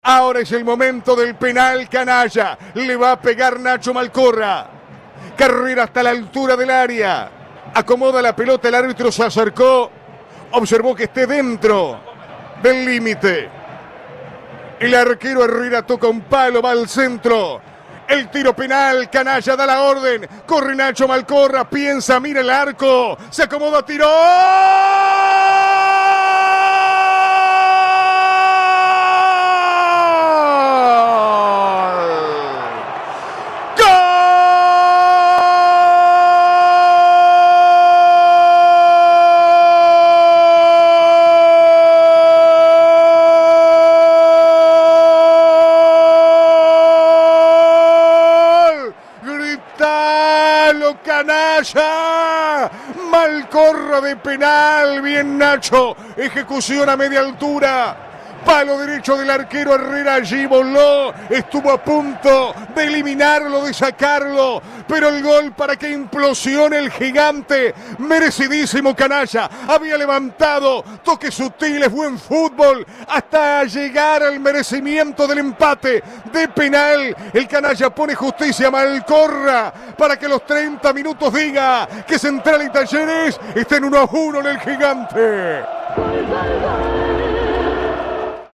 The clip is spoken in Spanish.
Ahora es el momento del penal canalla. Le va a pegar Nacho Malcorra. Carrera hasta la altura del área. Acomoda la pelota, el árbitro se acercó. Observó que esté dentro del límite. El arquero Herrera toca un palo, va al centro. El tiro penal, canalla da la orden. Corre Nacho Malcorra, piensa, mira el arco. Se acomoda, tiró. Canalla, Malcorra de penal, bien Nacho, ejecución a media altura, palo derecho del arquero Herrera, allí voló, estuvo a punto de eliminarlo, de sacarlo, pero el gol para que implosione el gigante, merecidísimo canalla, había levantado, toques sutiles, buen fútbol, hasta llegar al merecimiento del empate de penal, el canalla pone justicia a Malcorra, para que los 30 minutos diga que Central y Talleres estén 1-1 en el gigante.